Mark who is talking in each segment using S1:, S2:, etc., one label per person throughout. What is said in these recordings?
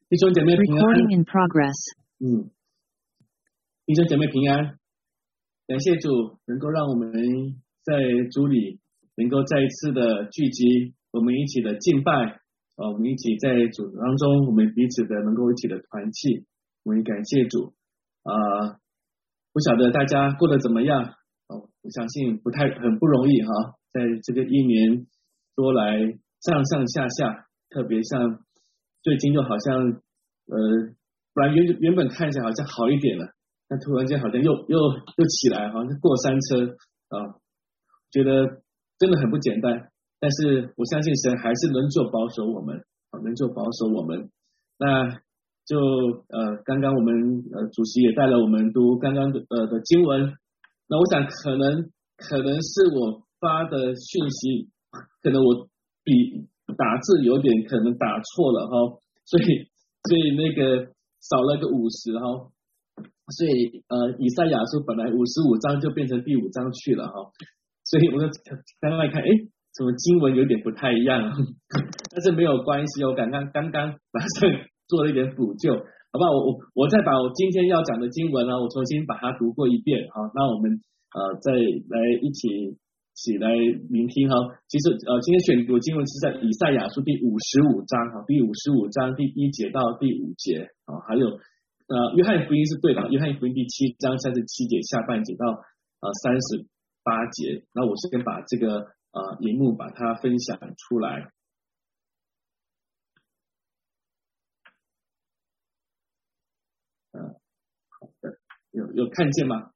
S1: 弟兄姐妹平安。
S2: Recording in progress.
S1: 弟兄姐妹平安。感谢主能够让我们在主里能够再一次的聚集，我们一起的敬拜，我们一起在主当中，我们彼此的能够一起的团契，我们感谢主。不晓得大家过得怎么样？我相信很不容易哈，在这个一年多来上上下下，特别像最近就好像本来原本看起来好像好一点了，但突然间好像又起来，好像过山车啊，觉得真的很不简单。但是我相信神还是能够保守我们，能够保守我们。那就刚刚我们主席也带了我们读刚刚的经文，那我想可能是我发的讯息，可能我比打字有点可能打错了哈，所以那个少了个50哈，所以以赛亚书本来55章就变成第5章去了哈，所以我就刚刚来看，怎么经文有点不太一样，但是没有关系，我刚刚马上做了一点补救，好不好？我再把我今天要讲的经文呢，我重新把它读过一遍，好，那我们再来一起来聆听哈。其实今天选读经文是在以赛亚书第55章哈，第55章第1节到第5节啊，还有约翰福音是对的，约翰福音第7章37节下半节到38节。那我先把这个荧幕把它分享出来。好的，有看见吗？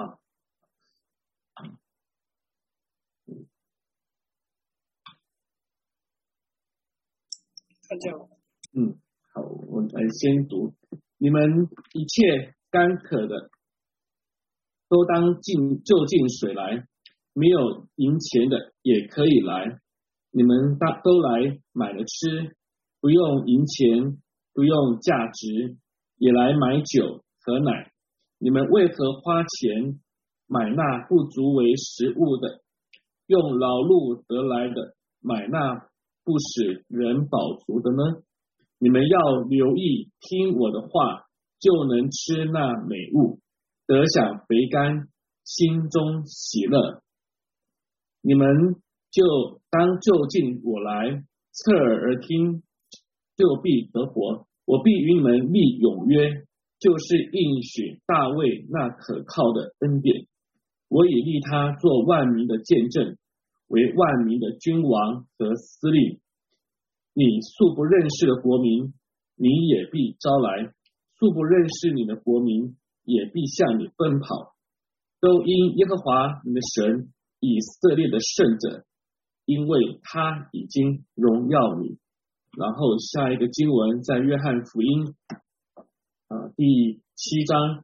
S3: 看见了。
S1: 好，我来先读。你们一切干渴的，都当就近水来，没有银钱的也可以来，你们都来买了吃，不用银钱，不用价值，也来买酒和奶。你们为何花钱买那不足为食物的，用劳碌得来的买那不使人饱足的呢？你们要留意听我的话，就能吃那美物，得享肥甘，心中喜乐。你们就当就近我来，侧耳而听，就必得活。我必与你们立永约，就是应许大卫那可靠的恩典。我已立他做万民的见证，为万民的君王和司令。你素不认识的国民，你也必招来；素不认识你的国民，也必向你奔跑。都因耶和华你的神，以色列的圣者，因为他已经荣耀你。然后下一个经文在约翰福音第7章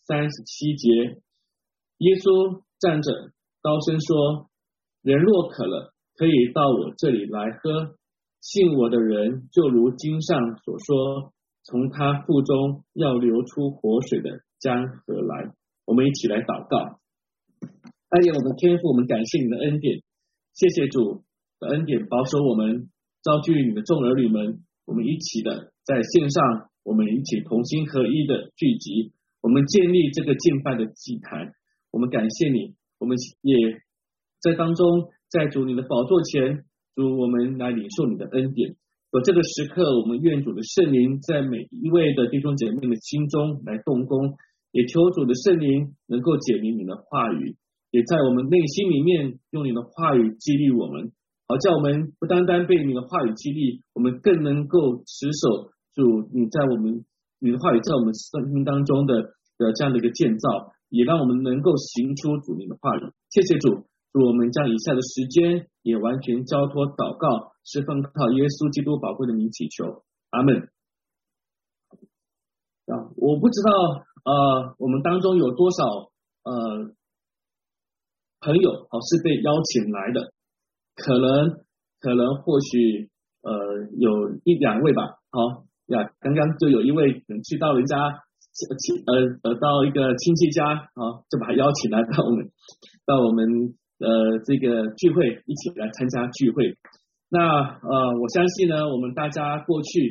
S1: 37节，耶稣站着高声说：人若渴了，可以到我这里来喝，信我的人就如经上所说，从他腹中要流出活水的江河来。我们一起来祷告。爱我们天父，我们感谢你的恩典，谢谢主的恩典保守我们，召聚你的众儿女们，我们一起的在线上，我们一起同心合一的聚集，我们建立这个敬拜的祭坛。我们感谢你，我们也在当中，在主你的宝座前，主我们来领受你的恩典。有这个时刻，我们愿主的圣灵在每一位的弟兄姐妹的心中来动工，也求主的圣灵能够解明你的话语，也在我们内心里面用你的话语激励我们，好叫我们不单单被你的话语激励，我们更能够持守主你的话语在我们生命当中的这样的一个建造，也让我们能够行出主你的话语。谢谢主，主我们将以下的时间也完全交托祷告，是奉靠耶稣基督宝贵的名祈求，阿们。我不知道我们当中有多少朋友是被邀请来的，可能或许有1-2位吧，刚刚就有一位去到人家到一个亲戚家就把他邀请来到我们这个聚会，一起来参加聚会。那我相信呢，我们大家过去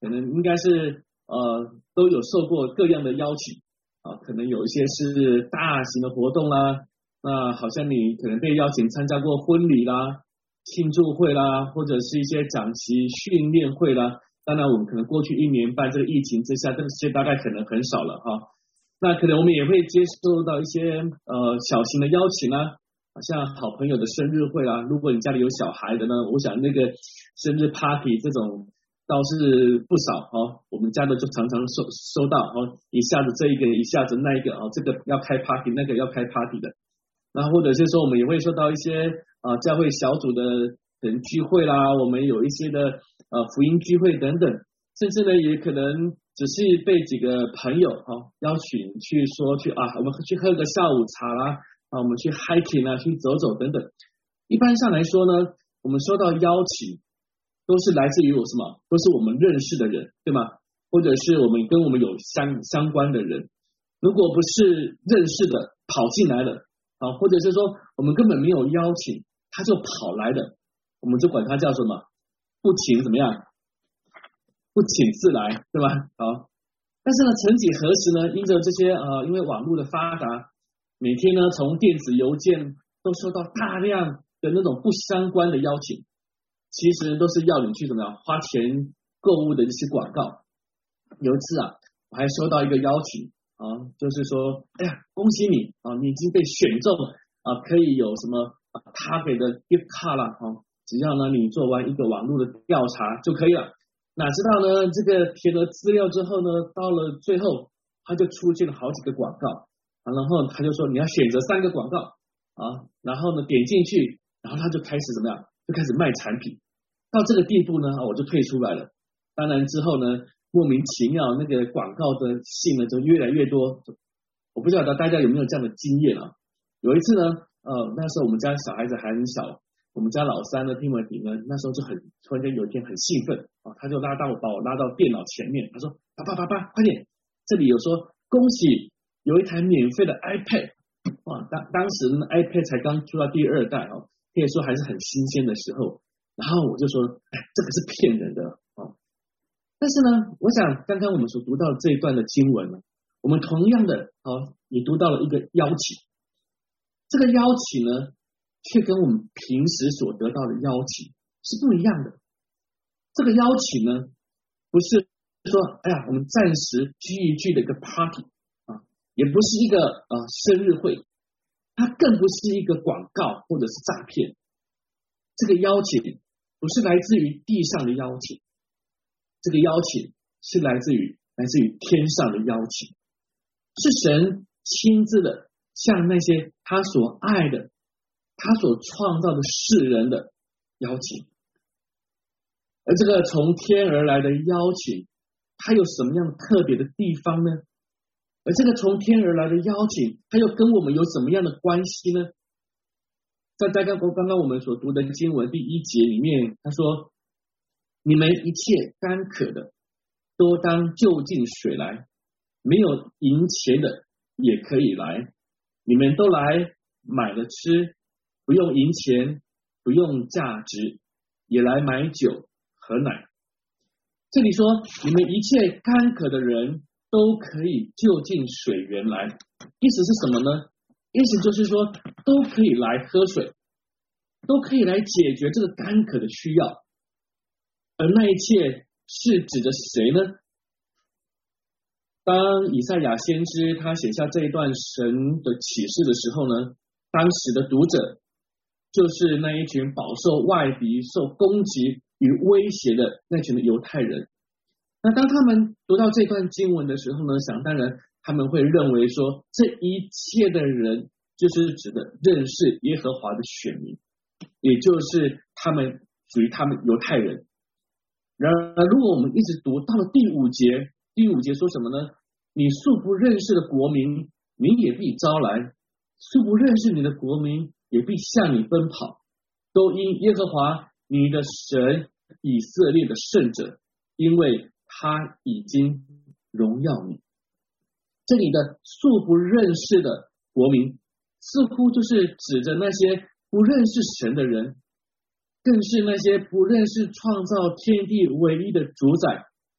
S1: 可能应该是都有受过各样的邀请啊，可能有一些是大型的活动啦，那好像你可能被邀请参加过婚礼啦、庆祝会啦，或者是一些讲习训练会啦。当然，我们可能过去1年半这个疫情之下，这些大概可能很少了哈。那可能我们也会接受到一些小型的邀请啦，像好朋友的生日会啦。如果你家里有小孩的呢，我想那个生日 party 这种倒是不少哈。我们家的就常常收到哦，一下子这一个，一下子那一个哦，这个要开 party， 那个要开 party 的。然后或者是说，我们也会收到一些教会小组的聚会啦，我们有一些的福音聚会等等，甚至呢也可能只是被几个朋友邀请去说去我们去喝个下午茶啦，我们去 hiking 啊，去走走等等。一般上来说呢，我们收到邀请都是来自于什么？都是我们认识的人，对吗？或者是我们跟我们有相关的人。如果不是认识的跑进来了或者是说我们根本没有邀请，他就跑来的，我们就管他叫什么？不请怎么样？不请自来，对吧？好，但是呢，曾几何时呢，因着这些因为网络的发达，每天呢从电子邮件都收到大量的那种不相关的邀请，其实都是要你去怎么样花钱购物的这些广告。有一次我还收到一个邀请就是说，哎呀，恭喜你你已经被选中可以有什么他给的 gift card 啦只要呢你做完一个网络的调查就可以了。哪知道呢，这个填了资料之后呢，到了最后他就出现了好几个广告然后他就说你要选择3个广告然后呢点进去，然后他就开始怎么样，就开始卖产品。到这个地步呢我就退出来了。当然之后呢，莫名其妙那个广告的信呢就越来越多。我不晓得大家有没有这样的经验有一次呢那时候我们家小孩子还很小，我们家老三呢Timothy呢那时候就突然间有一天很兴奋他就把我拉到电脑前面，他说爸快点，这里有说恭喜有一台免费的 iPad 当时呢 iPad 才刚出到第2代可以说还是很新鲜的时候。然后我就说这个是骗人的但是呢，我想刚刚我们所读到的这一段的经文呢，我们同样的也读到了一个邀请。这个邀请呢，却跟我们平时所得到的邀请是不一样的。这个邀请呢，不是说我们暂时聚一聚的一个 party 也不是一个生日会，它更不是一个广告或者是诈骗。这个邀请不是来自于地上的邀请，这个邀请是来自于天上的邀请，是神亲自的向那些他所爱的、他所创造的世人的邀请。而这个从天而来的邀请，它有什么样特别的地方呢？而这个从天而来的邀请，它又跟我们有什么样的关系呢？在刚刚我们所读的经文第1节里面，他说你们一切干渴的都当就近水来，没有银钱的也可以来，你们都来买了吃，不用银钱，不用价值，也来买酒和奶。这里说你们一切干渴的人都可以就近水源来，意思是什么呢？意思就是说都可以来喝水，都可以来解决这个干渴的需要。而那一切是指着谁呢？当以赛亚先知他写下这一段神的启示的时候呢，当时的读者就是那一群饱受外敌、受攻击与威胁的那群的犹太人。那当他们读到这段经文的时候呢，想当然他们会认为说这一切的人就是指的认识耶和华的选民，也就是他们属于他们犹太人。然而如果我们一直读到了第5节，第5节说什么呢？你素不认识的国民，你也必招来，素不认识你的国民也必向你奔跑，都因耶和华你的神以色列的圣者，因为他已经荣耀你。这里的素不认识的国民似乎就是指着那些不认识神的人，更是那些不认识创造天地唯一的主宰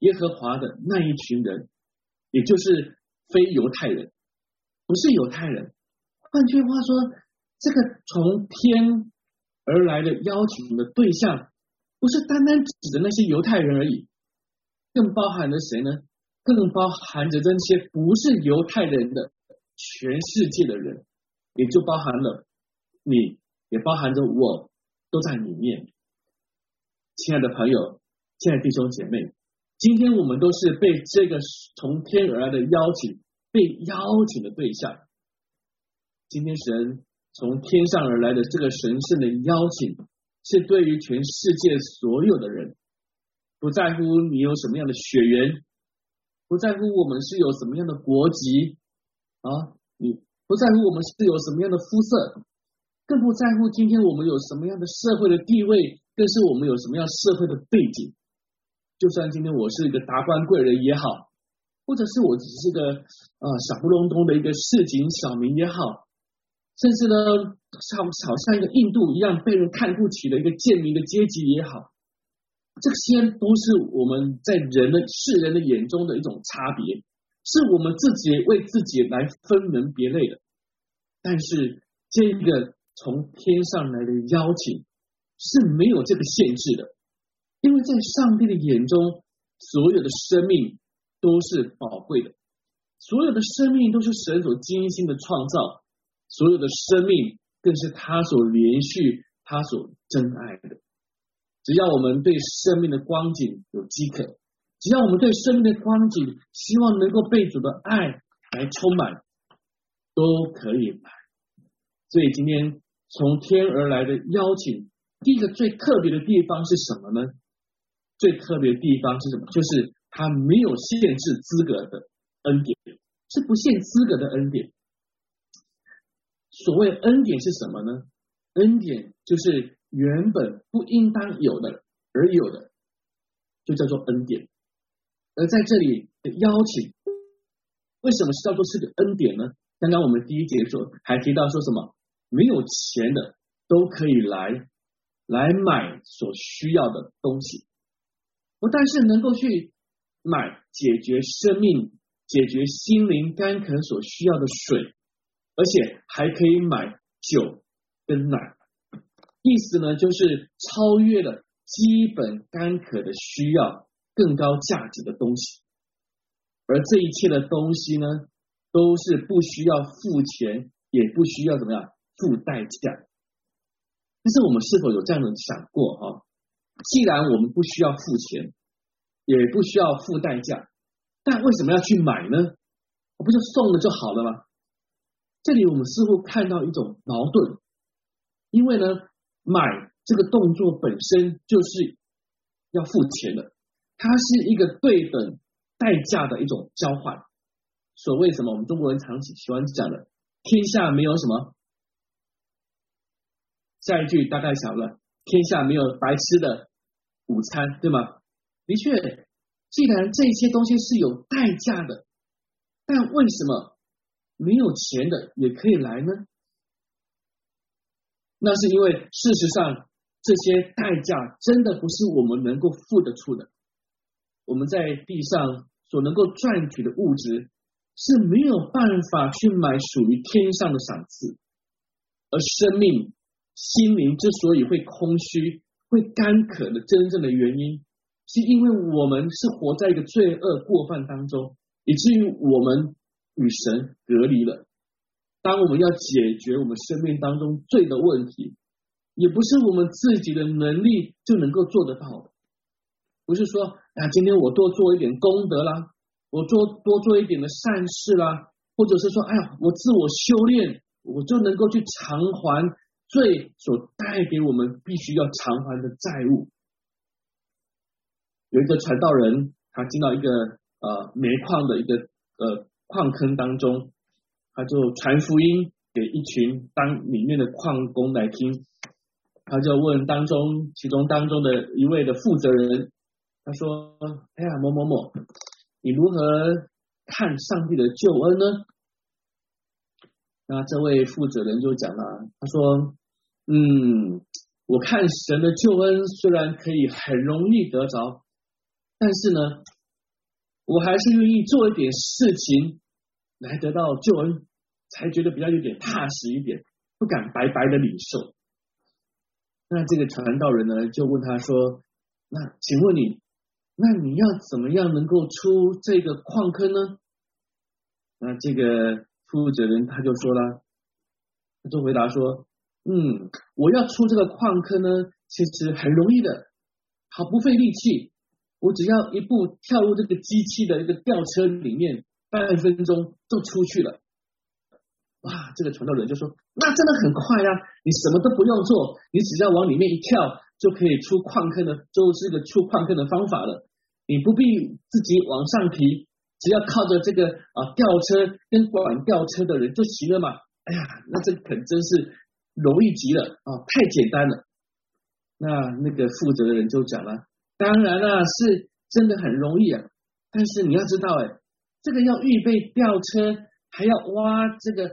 S1: 耶和华的那一群人，也就是非犹太人，不是犹太人。换句话说，这个从天而来的邀请的对象，不是单单指的那些犹太人而已，更包含了谁呢？更包含着这些不是犹太人的全世界的人，也就包含了你，也包含着我，都在里面。亲爱的朋友，亲爱的弟兄姐妹，今天我们都是被这个从天而来的邀请，被邀请的对象。今天神从天上而来的这个神圣的邀请，是对于全世界所有的人，不在乎你有什么样的血缘，不在乎我们是有什么样的国籍你不在乎我们是有什么样的肤色，更不在乎今天我们有什么样的社会的地位，更是我们有什么样社会的背景。就算今天我是一个达官贵人也好，或者是我只是个小不隆咚的一个市井小民也好，甚至呢好像一个印度一样被人看不起的一个贱民的阶级也好，这些都是我们在世人的眼中的一种差别，是我们自己为自己来分门别类的。但是这个从天上来的邀请是没有这个限制的，因为在上帝的眼中，所有的生命都是宝贵的，所有的生命都是神所精心的创造，所有的生命更是他所连续他所珍爱的。只要我们对生命的光景有饥渴，只要我们对生命的光景希望能够被主的爱来充满，都可以来。所以今天从天而来的邀请，第一个最特别的地方是什么呢？最特别的地方是什么？就是它没有限制资格的恩典，是不限资格的恩典。所谓恩典是什么呢？恩典就是原本不应当有的而有的，就叫做恩典。而在这里的邀请，为什么是叫做是个恩典呢？刚刚我们第一节还提到说什么？没有钱的都可以来买所需要的东西，不但是能够去买解决生命、解决心灵干渴所需要的水，而且还可以买酒跟奶。意思呢，就是超越了基本干渴的需要更高价值的东西。而这一切的东西呢，都是不需要付钱，也不需要怎么样付代价。但是我们是否有这样的想过既然我们不需要付钱，也不需要付代价，但为什么要去买呢？我不就送了就好了吗？这里我们似乎看到一种矛盾，因为呢，买这个动作本身就是要付钱的，它是一个对等代价的一种交换。所谓什么？我们中国人常喜欢讲的，天下没有什么，下一句大概想了，天下没有白吃的午餐，对吗？的确，既然这些东西是有代价的，但为什么没有钱的也可以来呢？那是因为事实上这些代价真的不是我们能够付得出的。我们在地上所能够赚取的物质是没有办法去买属于天上的赏赐，而生命心灵之所以会空虚会干渴的真正的原因，是因为我们是活在一个罪恶过犯当中，以至于我们与神隔离了。当我们要解决我们生命当中罪的问题，也不是我们自己的能力就能够做得到的。不是说今天我多做一点功德啦，我多做一点的善事啦，或者是说我自我修炼，我就能够去偿还罪所带给我们必须要偿还的债务。有一个传道人，他进到一个煤矿的一个矿坑当中，他就传福音给一群里面的矿工来听。他就问其中当中的一位的负责人，他说某某某，你如何看上帝的救恩呢？那这位负责人就讲了，他说我看神的救恩虽然可以很容易得着，但是呢我还是愿意做一点事情来得到救恩，才觉得比较有点踏实一点，不敢白白的领受。那这个传道人呢，就问他说：“那请问你，那你要怎么样能够出这个矿坑呢？”那这个负责人他就说了，他就回答说：“我要出这个矿坑呢，其实很容易的，好不费力气，我只要一步跳入这个机器的一个吊车里面，半分钟就出去了。”哇，这个传道人就说：“那真的很快啊，你什么都不用做，你只要往里面一跳，就可以出矿坑的，就是个出矿坑的方法了。你不必自己往上提，只要靠着这个吊车跟管吊车的人就行了嘛。哎呀，那这可真是容易极了啊，太简单了。”那个负责的人就讲了：“当然啦，是真的很容易啊，但是你要知道，这个要预备吊车。”还要挖这个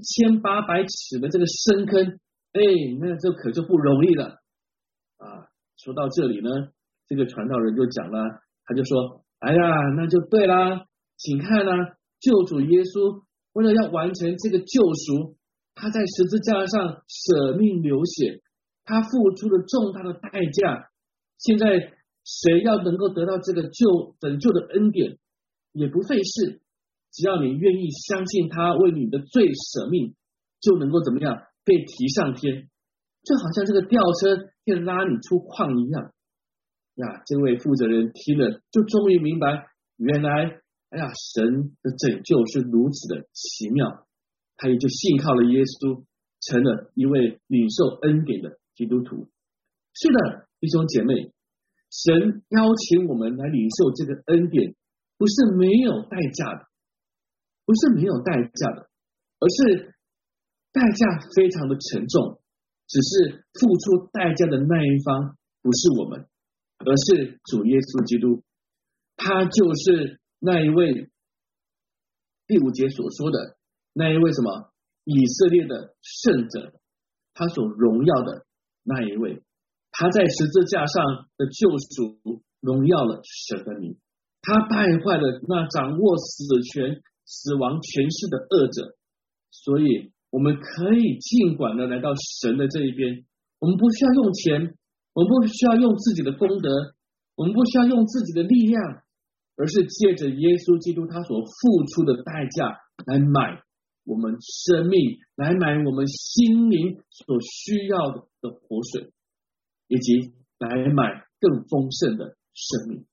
S1: 1800尺的这个深坑，那这可就不容易了啊！说到这里呢，这个传道人就讲了，他就说：“哎呀，那就对啦，请看啊，救主耶稣为了要完成这个救赎，他在十字架上舍命流血，他付出了重大的代价。现在谁要能够得到这个拯救的恩典，也不费事。只要你愿意相信他为你的罪舍命，就能够怎么样被提上天，就好像这个吊车可以拉你出矿一样呀。”这位负责人听了，就终于明白，原来神的拯救是如此的奇妙，他也就信靠了耶稣，成了一位领受恩典的基督徒。是的，弟兄姐妹，神邀请我们来领受这个恩典，不是没有代价的，不是没有代价的，而是代价非常的沉重，只是付出代价的那一方不是我们，而是主耶稣基督。他就是那一位第5节所说的那一位什么以色列的圣者，他所荣耀的那一位，他在十字架上的救赎荣耀了神的名，他败坏了那掌握死亡权势的恶者，所以我们可以尽管的来到神的这一边。我们不需要用钱，我们不需要用自己的功德，我们不需要用自己的力量，而是借着耶稣基督他所付出的代价来买我们生命，来买我们心灵所需要的活水，以及来买更丰盛的生命。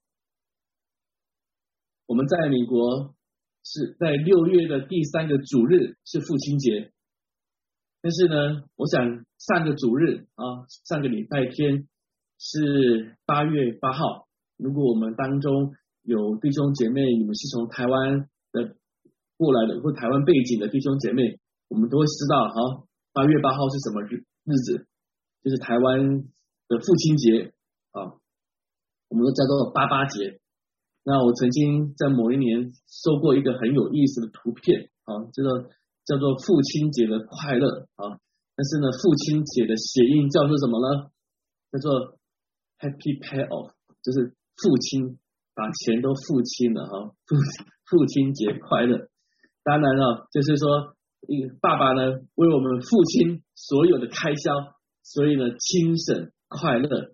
S1: 我们在美国是在6月的第3个主日是父亲节，但是呢，我想上个主日上个礼拜天是8月8号。如果我们当中有弟兄姐妹，你们是从台湾的过来的，或台湾背景的弟兄姐妹，我们都会知道8月8号是什么日子，就是台湾的父亲节我们都叫做88节。那我曾经在某一年收过一个很有意思的图片叫做父亲节的快乐但是呢，父亲节的谐音叫做什么呢？叫做 Happy Pay Off， 就是父亲把钱都付清了父亲节快乐。当然就是说爸爸呢为我们父亲所有的开销，所以呢轻省快乐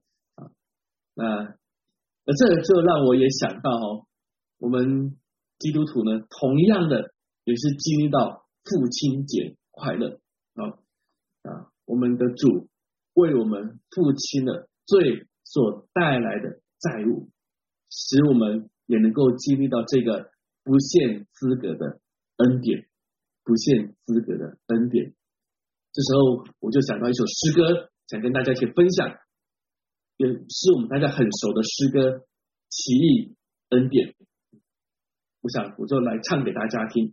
S1: 那这就让我也想到我们基督徒呢同样的也是经历到父亲节快乐我们的主为我们付清了罪所带来的债务，使我们也能够经历到这个不限资格的恩典，不限资格的恩典。这时候我就想到一首诗歌，想跟大家一起分享，也是我们大家很熟的诗歌《奇异恩典》，我就来唱给大家听。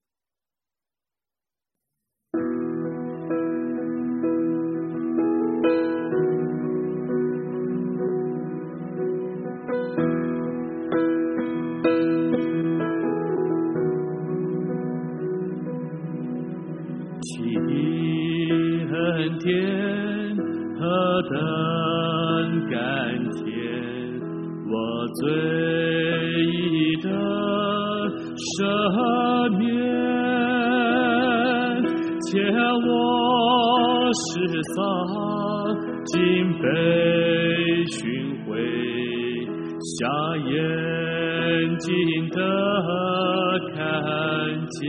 S2: 恩典何等甘甜，我罪已得赦免，且我失丧，今被寻回，瞎眼睛的看见，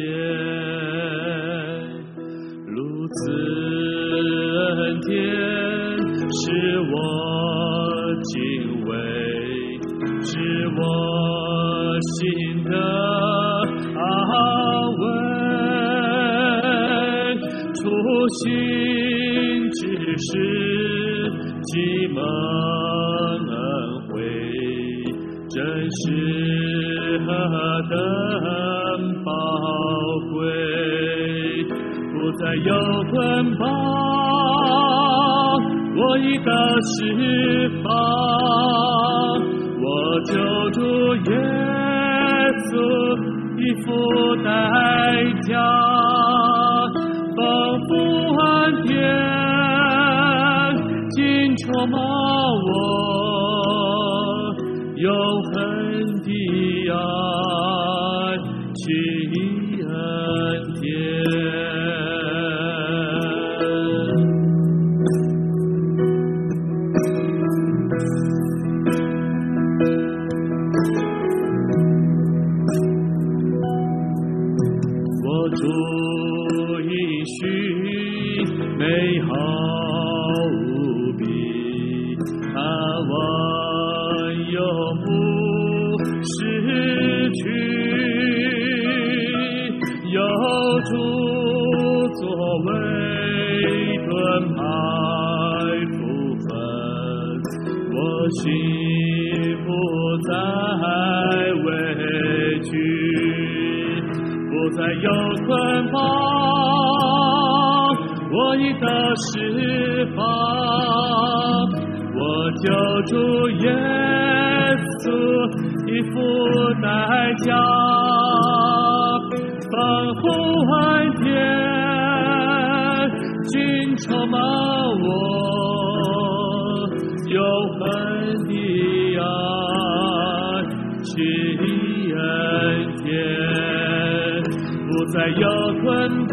S2: 如此恩典，使我敬畏，使我心的安慰，初心之时，既蒙恩惠，真是何等宝贵，不再有捆绑，我已得释放，我救主耶稣已付代价，丰富恩典尽充满我，永恒的爱去恩典。主应许美好无比，盼望永不失去，有主作为盾牌福分，我心不再畏惧，不再有捆绑，我已得释放，我救主耶稣已付代价，丰富恩典尽充满我，永恒的爱去恩典，不再有捆绑，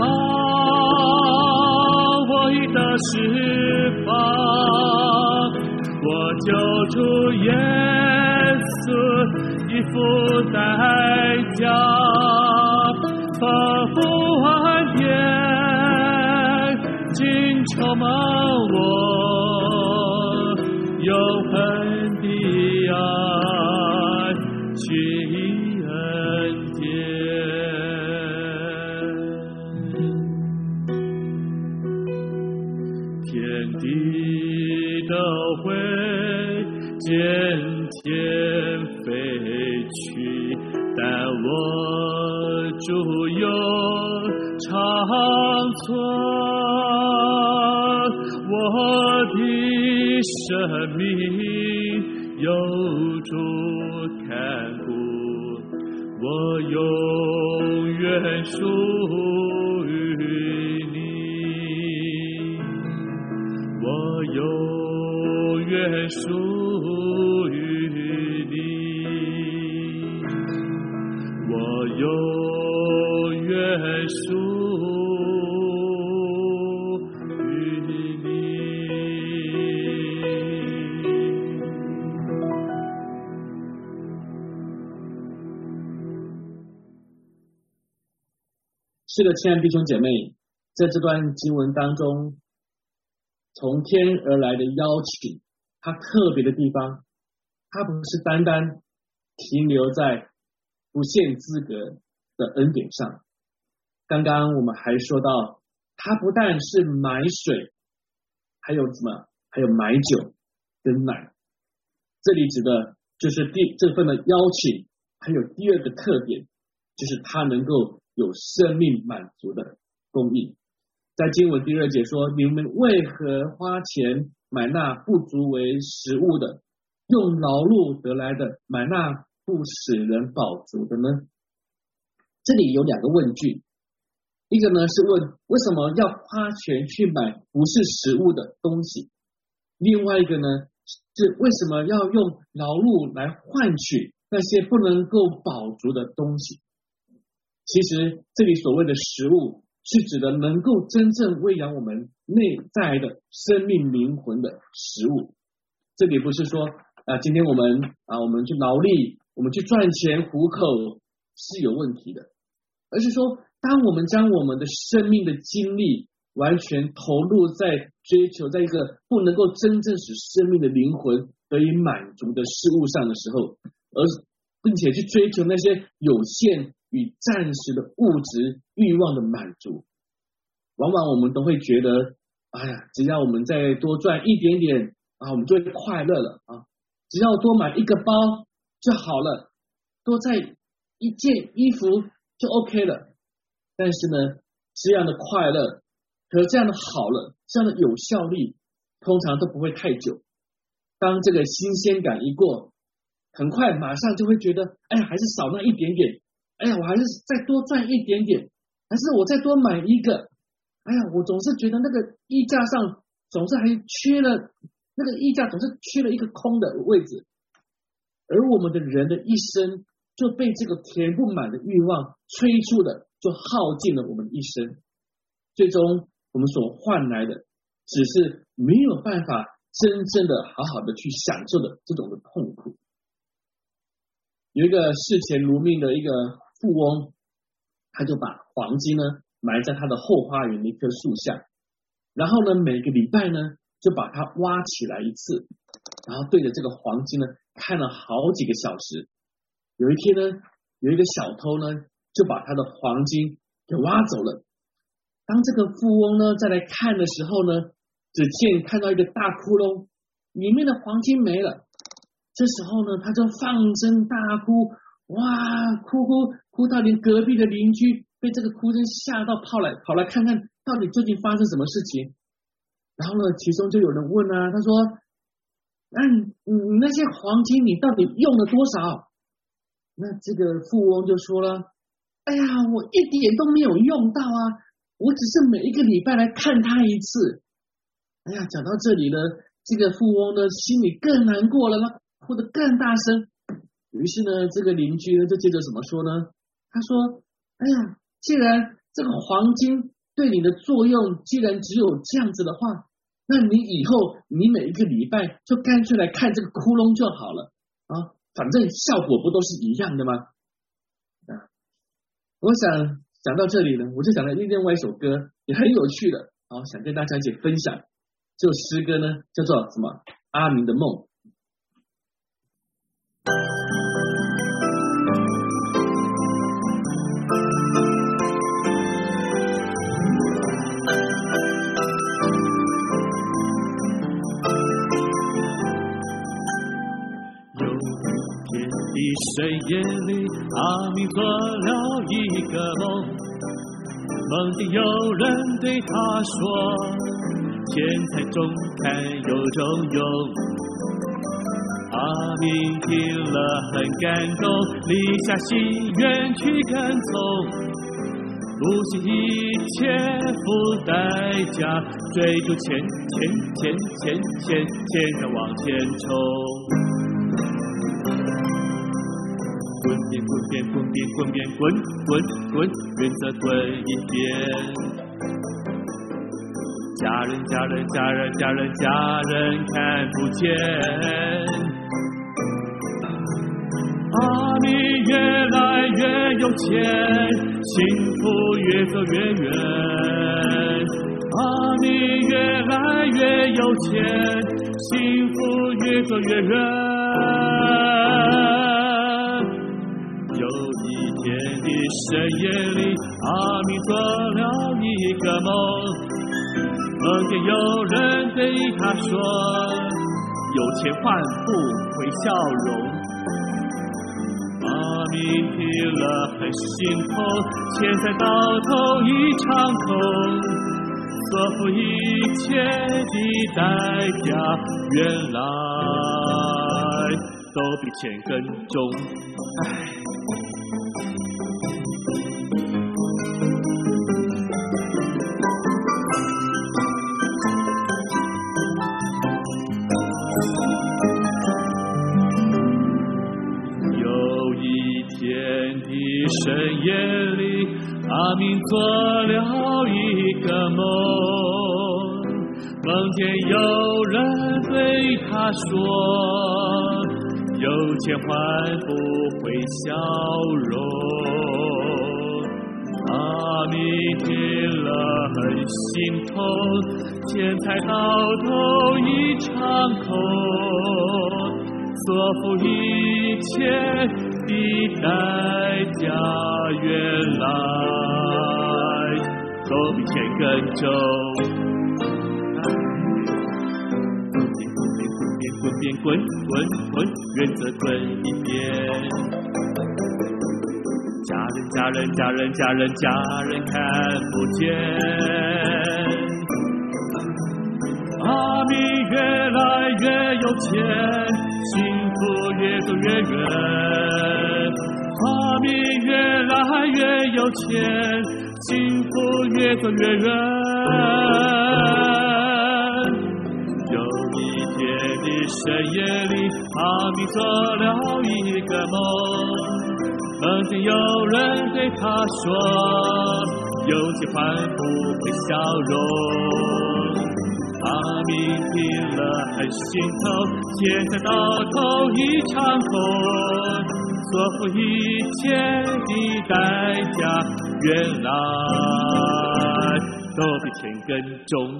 S2: 我已得释放，我救主耶稣已付代价，丰富恩典尽充满我，永恒的爱去恩典。天地都会渐渐飞去，但我主永长存，我的生命有主看顾，我永远属于你，我永远属于你，我永远属于你。
S1: 是的，亲爱的弟兄姐妹，在这段经文当中，从天而来的邀请，它特别的地方，它不是单单停留在不限资格的恩典上。刚刚我们还说到，它不但是买水，还有什么？还有买酒跟奶。这里指的就是这份的邀请，还有第二个特点，就是它能够有生命满足的供应。在经文第2节说，你们为何花钱买那不足为食物的，用劳碌得来的买那不使人饱足的呢？这里有2个问句，一个呢是问为什么要花钱去买不是食物的东西，另外一个呢是为什么要用劳碌来换取那些不能够饱足的东西。 其实这里所谓的食物，是指的能够真正喂养我们内在的生命灵魂的食物。这里不是说今天我们去劳力，我们去赚钱糊口是有问题的，而是说当我们将我们的生命的精力完全投入在追求在一个不能够真正使生命的灵魂得以满足的事物上的时候，并且去追求那些有限与暂时的物质欲望的满足，往往我们都会觉得只要我们再多赚一点点我们就会快乐了只要多买一个包就好了，多再一件衣服就 OK 了。但是呢，这样的快乐和这样的好了，这样的有效力通常都不会太久。当这个新鲜感一过，很快马上就会觉得还是少那一点点，我还是再多赚一点点，还是我再多买一个，我总是觉得那个衣架上总是还缺了，那个衣架总是缺了一个空的位置。而我们的人的一生就被这个填不满的欲望催促的，就耗尽了我们的一生，最终我们所换来的只是没有办法真正的好好的去享受的这种的痛苦。有一个视钱如命的一个富翁，他就把黄金呢埋在他的后花园的一棵树下，然后呢每个礼拜呢就把它挖起来一次，然后对着这个黄金呢看了好几个小时。有一天呢，有一个小偷呢就把他的黄金给挖走了。当这个富翁呢再来看的时候呢，只见看到一个大窟窿，里面的黄金没了。这时候呢，他就放声大哭，哭到连隔壁的邻居被这个哭声吓到，跑来看看到底究竟发生什么事情。然后呢，其中就有人问他说：“你那些黄金你到底用了多少？”那这个富翁就说了：“我一点都没有用到我只是每一个礼拜来看他一次。”讲到这里呢，这个富翁呢心里更难过了，他哭得更大声。于是呢，这个邻居呢就接着怎么说呢？他说：“既然这个黄金对你的作用既然只有这样子的话，那你以后你每一个礼拜就干脆来看这个窟窿就好了反正效果不都是一样的吗？”我想讲到这里呢，我就讲了另外一首歌，也很有趣的想跟大家一起分享。这首诗歌呢叫做什么？阿明的梦。
S2: 深夜里，阿明做了一个梦，梦里有人对他说，钱财中看有种用。阿明听了很感动，立下心愿去跟从，不惜一切付代价，追逐钱财往前冲。滚，云则滚一边。家人看不见。阿明越来越有钱，幸福越走越远。阿明越来越有钱，幸福越走越远。深夜里，阿明做了一个梦，梦见有人对他说，有钱换不回笑容。阿明听了很心痛，钱财到头一场空，所付一切的代价，原来都比钱更重。有一天天的深夜里，阿明做了一个梦，梦见有人对他说，有钱换不回笑容。阿明听了很心痛，钱财到头一场空，所付一切的代价原来都比钱更重。滚，原则滚一遍。家人看不见。阿明越来越有钱，幸福越走越远。阿明越来越有钱，幸福越走越远。有一天的深夜里，阿明做了一个梦，梦见有人对他说，有钱换不回笑容。阿明听了很心痛，钱财到头一场空，所付一切的代价原来都比钱更重。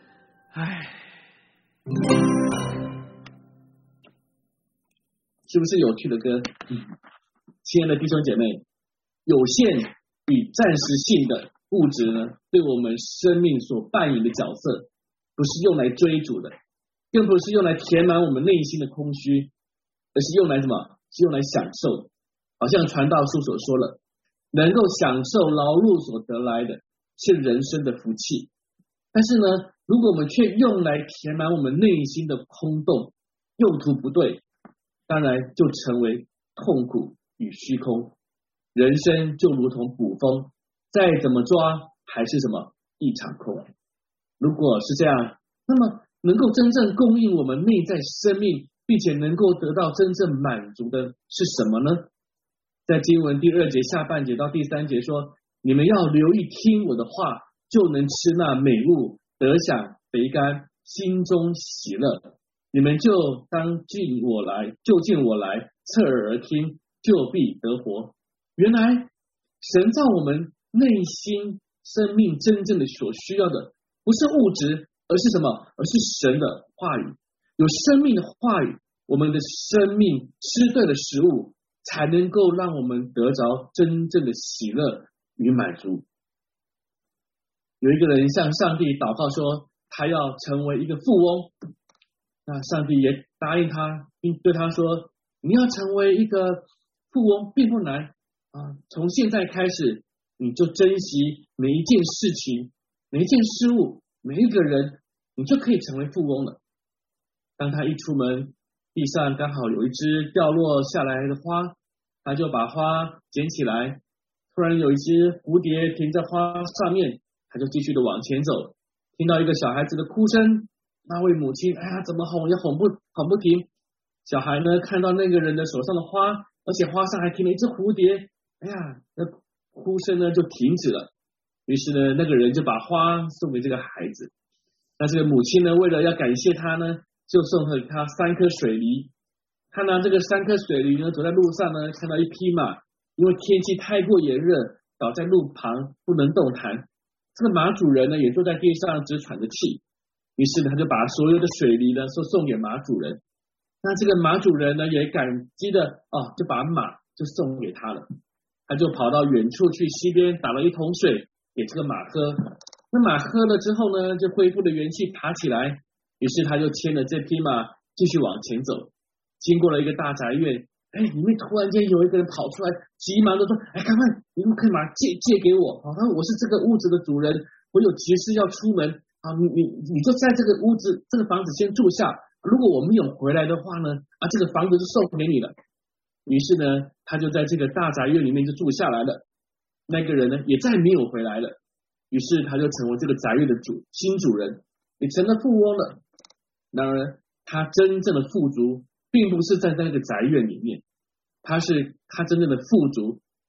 S1: 是不是有趣的歌？亲爱的弟兄姐妹，有限与暂时性的物质呢，对我们生命所扮演的角色，不是用来追逐的，更不是用来填满我们内心的空虚，而是用来什么？是用来享受。好像传道书所说了，能够享受劳碌所得来的，是人生的福气。但是呢，如果我们却用来填满我们内心的空洞，用途不对，当然就成为痛苦与虚空，人生就如同捕风，再怎么抓还是什么一场空。如果是这样，那么能够真正供应我们内在生命，并且能够得到真正满足的是什么呢？在经文第2节下半节到第3节说，你们要留意听我的话，就能吃那美物，得享肥甘，心中喜乐。你们就当近我来，侧耳而听，就必得活。原来神造我们内心生命真正的所需要的，不是物质，而是什么？而是神的话语。有生命的话语，我们的生命吃对了食物，才能够让我们得着真正的喜乐与满足。有一个人向上帝祷告说，他要成为一个富翁，那上帝也答应他，并对他说，你要成为一个富翁并不难啊，从现在开始，你就珍惜每一件事情，每一件事物，每一个人，你就可以成为富翁了。当他一出门，地上刚好有一只掉落下来的花，他就把花捡起来，突然有一只蝴蝶停在花上面，他就继续的往前走，听到一个小孩子的哭声，那位母亲怎么哄也哄不停。小孩呢看到那个人的手上的花，而且花上还停了一只蝴蝶，那哭声呢就停止了。于是呢，那个人就把花送给这个孩子。那这个母亲呢，为了要感谢他呢，就送给他3颗水梨。他拿这个3颗水梨呢，走在路上呢，看到一匹马，因为天气太过炎热，倒在路旁不能动弹。这个马主人呢，也坐在地上直喘着气。于是呢，他就把所有的水梨呢，送给马主人。那这个马主人呢，也感激的就把马就送给他了。他就跑到远处去溪边打了一桶水给这个马喝。那马喝了之后呢，就恢复了元气，爬起来。于是他就牵着这匹马继续往前走。经过了一个大宅院，里面突然间有一个人跑出来，急忙的说，赶快你们可以把借给我，我是这个屋子的主人，我有急事要出门，你就在这个屋子这个房子先住下，如果我没有回来的话呢，这个房子就送给你了。于是呢，他就在这个大宅院里面就住下来了。那个人呢，也再没有回来了。于是他就成为这个宅院的新主人，也成了富翁了。然而他真正的富足并不是在那个宅院里面，他真正的富足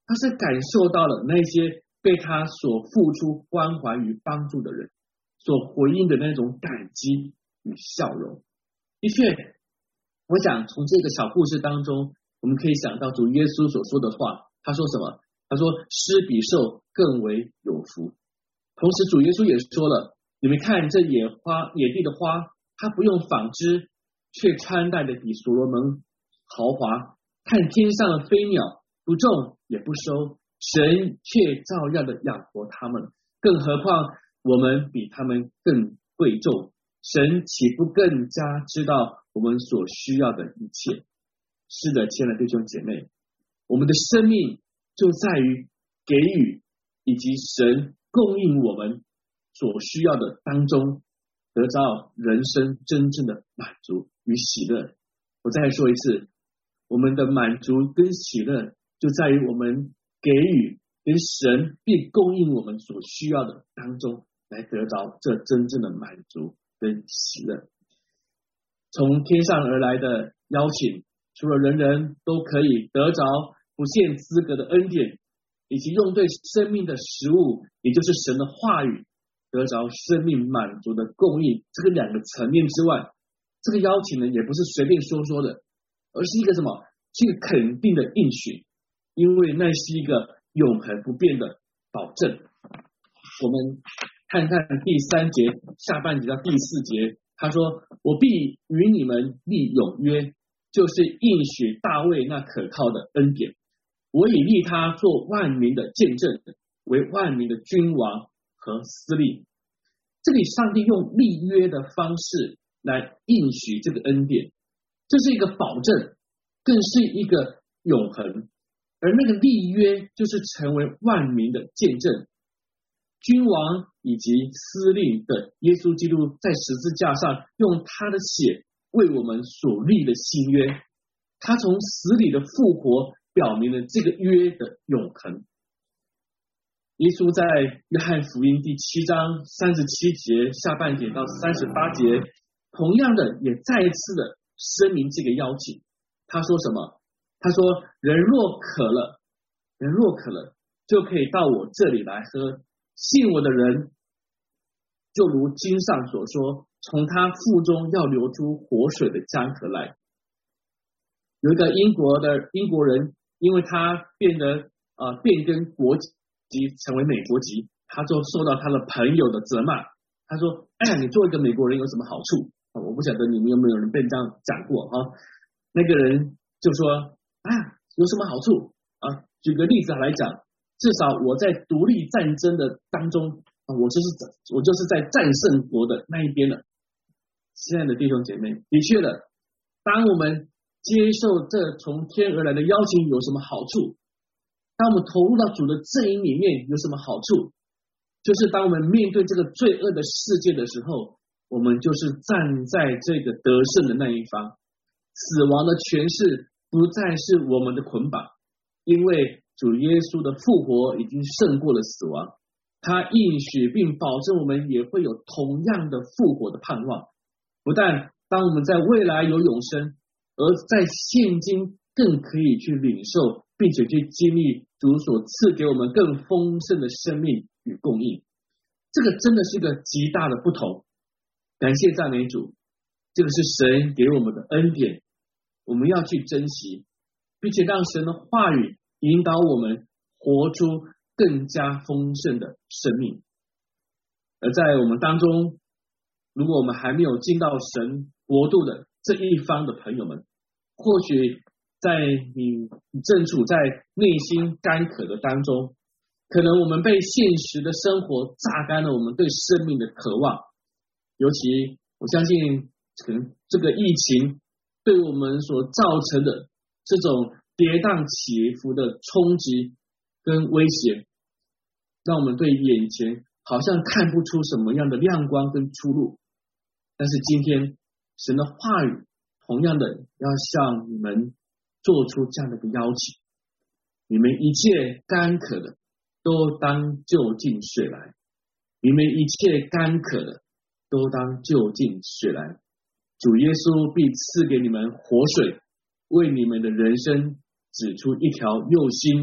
S1: 他是感受到了那些被他所付出关怀与帮助的人所回应的那种感激与笑容。的确，我想从这个小故事当中，我们可以想到主耶稣所说的话。他说什么？他说施比受更为有福。同时主耶稣也说了，你们看这野地的花，它不用纺织，却穿戴的比所罗门豪华。看天上的飞鸟，不种也不收，神却照样的养活他们，更何况我们比他们更贵重，神岂不更加知道我们所需要的一切？是的，亲爱的弟兄姐妹，我们的生命就在于给予以及神供应我们所需要的当中，得到人生真正的满足与喜乐。我再说一次，我们的满足跟喜乐就在于我们给予跟神并供应我们所需要的当中来得着这真正的满足跟喜乐。从天上而来的邀请，除了人人都可以得着不限资格的恩典，以及用对生命的食物，也就是神的话语，得着生命满足的供应，这个两个层面之外，这个邀请呢，也不是随便说说的，而是一个什么？是一个肯定的应许，因为那是一个永恒不变的保证。我们看看第3节下半节到第4节，他说：我必与你们立永约，就是应许大卫那可靠的恩典。我已立他做万民的见证，为万民的君王和司令。这里上帝用立约的方式来应许这个恩典，这是一个保证，更是一个永恒。而那个立约就是成为万民的见证。君王以及司令的耶稣基督在十字架上用他的血为我们所立的新约，他从死里的复活表明了这个约的永恒。耶稣在约翰福音第7章37节下半节到38节，同样的也再一次的声明这个邀请。他说什么？他说人若渴了就可以到我这里来喝，信我的人就如经上所说，从他腹中要流出活水的江河来。有一个英国人，因为他变更国籍成为美国籍，他就受到他的朋友的责骂。他说：哎呀，你做一个美国人有什么好处？我不晓得你们有没有人被这样讲过哈？那个人就说：啊，有什么好处啊？举个例子来讲，至少我在独立战争的当中，我就是在战胜国的那一边了。亲爱的弟兄姐妹，的确的，当我们接受这从天而来的邀请有什么好处？当我们投入到主的阵营里面有什么好处？就是当我们面对这个罪恶的世界的时候，我们就是站在这个得胜的那一方，死亡的权势不再是我们的捆绑，因为主耶稣的复活已经胜过了死亡，他应许并保证我们也会有同样的复活的盼望。不但当我们在未来有永生，而在现今更可以去领受并且去经历主所赐给我们更丰盛的生命与供应。这个真的是一个极大的不同。感谢赞美主，这个是神给我们的恩典，我们要去珍惜，并且让神的话语引导我们活出更加丰盛的生命。而在我们当中，如果我们还没有进到神国度的这一方的朋友们，或许在你正处在内心干渴的当中，可能我们被现实的生活榨干了我们对生命的渴望。尤其我相信可能这个疫情对我们所造成的这种跌宕起伏的冲击跟威胁，让我们对眼前好像看不出什么样的亮光跟出路。但是今天神的话语同样的要向你们做出这样的一个邀请，你们一切干渴的都当就近水来，你们一切干渴的都当就近水来。主耶稣必赐给你们活水，为你们的人生指出一条又新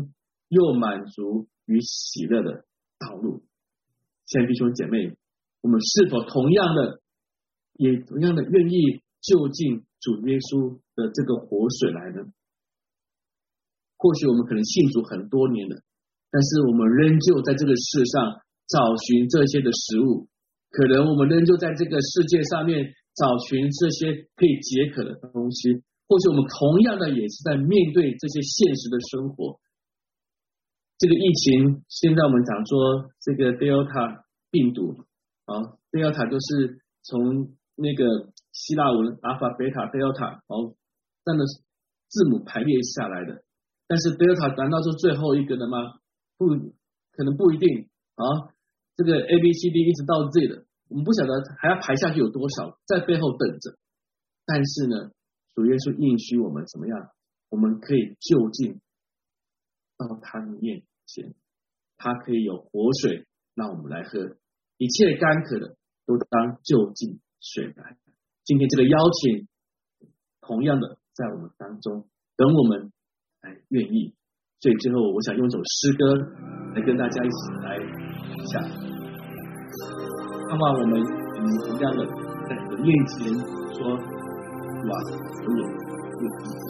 S1: 又满足与喜乐的道路。亲爱的弟兄姐妹，我们是否同样的愿意就近主耶稣的这个活水来呢？或许我们可能信主很多年了，但是我们仍旧在这个世上找寻这些的食物，可能我们仍旧在这个世界上面找寻这些可以解渴的东西，或许我们同样的也是在面对这些现实的生活。这个疫情现在我们讲说这个 Delta 病毒Delta 就是从那个希腊文 Alpha Beta Delta 这样的字母排列下来的，但是 Delta 难道是最后一个的吗？可能不一定这个 ABCD 一直到 Z 的，我们不晓得还要排下去有多少，在背后等着。但是呢，主耶稣应许我们怎么样？我们可以就近到他的面前，他可以有活水让我们来喝，一切干渴的都当就近水来。今天这个邀请同样的在我们当中，等我们来愿意。所以最后我想用一首诗歌来跟大家一起来一下，盼望我们同样的在你的面前说，哇，我有愿意。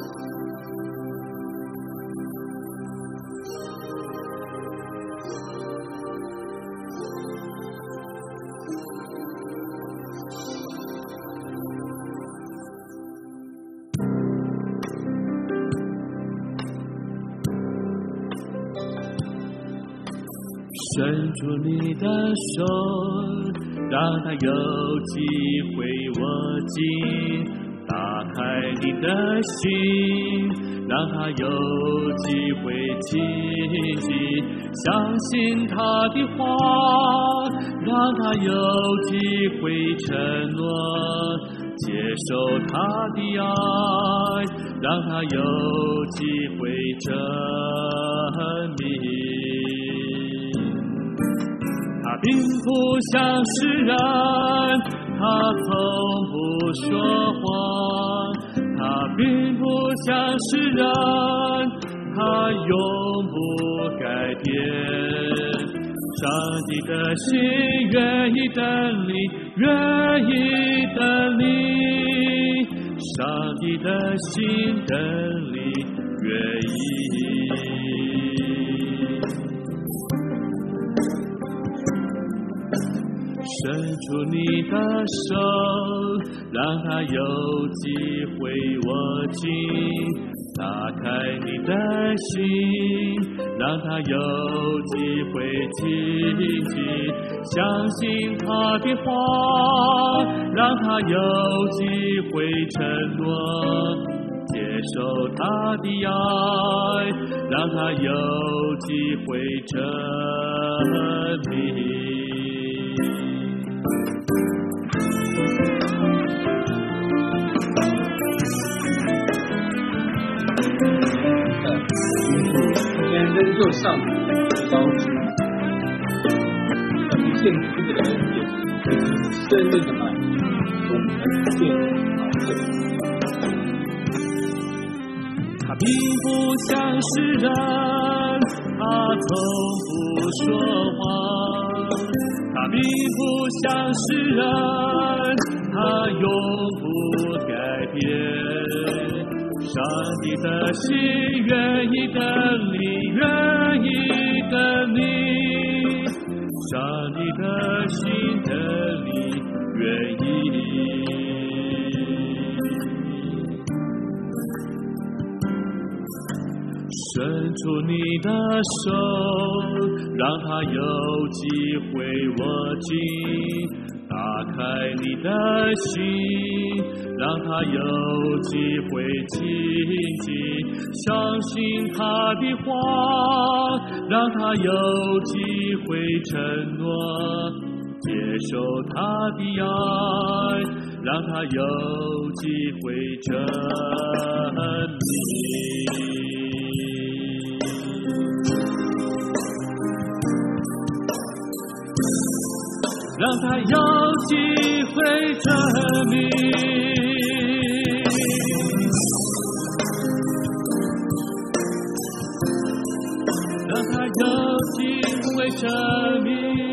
S2: 伸出你的手，让它有机会握紧，打开你的心，让它有机会亲近，相信他的话，让它有机会承诺，接受他的爱，让他有机会证明。他并不像世人，他从不说谎，他并不像世人，他永不改变。上帝的心愿意等你，愿意等你，上帝的心等你，愿意。伸出你的手，让它有机会握紧，打开你的心，让它有机会亲近，相信他的话，让他有机会承诺，接受他的爱，让他有机会证明。
S1: 仍旧上主的高举，一切这个恩典，生命的爱，我们变好的。
S2: 他并不像世人，他从不说谎，他并不像世人，他永不改变。上帝的心愿意等你，愿意等你，上帝的心等你，愿意。伸出你的手，让它有机会握紧，打开你的心，让它有机会亲近，相信他的话，让他有机会承诺，接受他的爱，让他有机会证明。让他有机会证明，让有敬畏生命。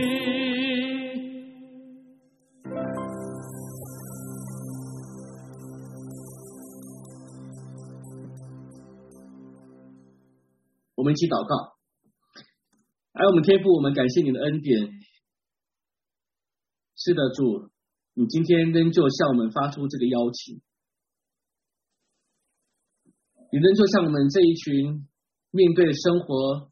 S1: 我们一起祷告。我们天父，我们感谢你的恩典。是的，主，你今天仍旧向我们发出这个邀请，你仍旧向我们这一群面对生活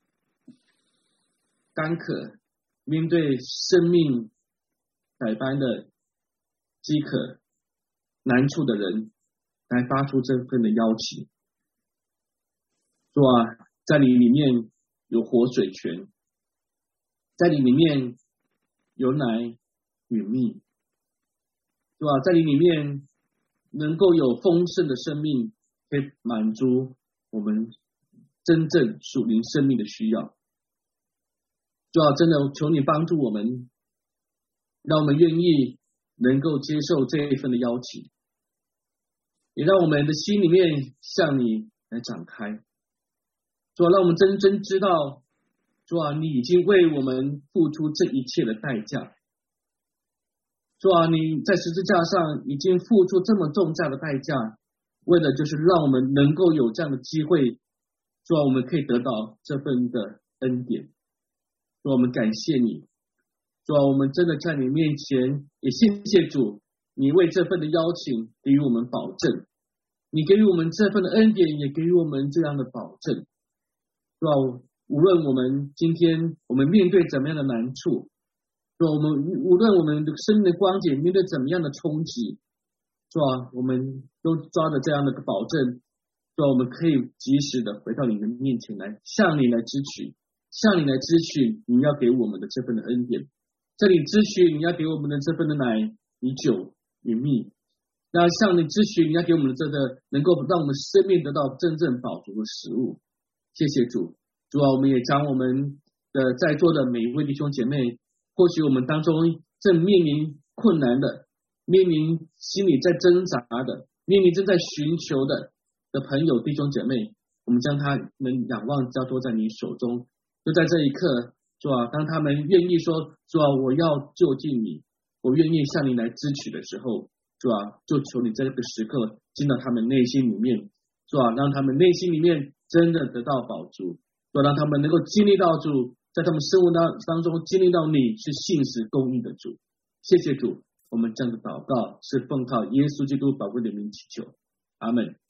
S1: 干渴、面对生命百般的饥渴难处的人，来发出这份的邀请。主啊，在你里面有活水泉，在你里面有奶与蜜。主啊，在你里面能够有丰盛的生命，可以满足我们真正属灵生命的需要。主啊，真的求你帮助我们，让我们愿意能够接受这一份的邀请，也让我们的心里面向你来展开。主啊，让我们真正知道，主啊，你已经为我们付出这一切的代价。主啊，你在十字架上已经付出这么重价的代价，为的就是让我们能够有这样的机会，主啊，我们可以得到这份的恩典。主啊，我们感谢你。主啊，我们真的在你面前也谢谢主，你为这份的邀请给予我们保证，你给予我们这份的恩典，也给予我们这样的保证。主啊，无论我们今天我们面对怎么样的难处，主啊，无论我们的生命的光景面对怎么样的冲击，主啊，我们都抓着这样的保证，主啊，我们可以及时的回到你的面前来，向你来支取你要给我们的这份的恩典，向你支取你要给我们的这份的奶与酒与蜜，那向你支取你要给我们的这个能够让我们生命得到真正饱足的食物。谢谢主。主啊，我们也将我们的在座的每一位弟兄姐妹，或许我们当中正面临困难的，面临心里在挣扎的，面临正在寻求的朋友弟兄姐妹，我们将他们仰望交托在你手中。就在这一刻，主啊，当他们愿意说，主啊，我要就近你，我愿意向你来支取的时候，主啊，就求你在这个时刻进到他们内心里面，主啊，让他们内心里面真的得到饱足，主啊，让他们能够经历到主，在他们生活当中经历到你是信实公义的主。谢谢主，我们这样的祷告是奉靠耶稣基督宝贵的名祈求，阿们。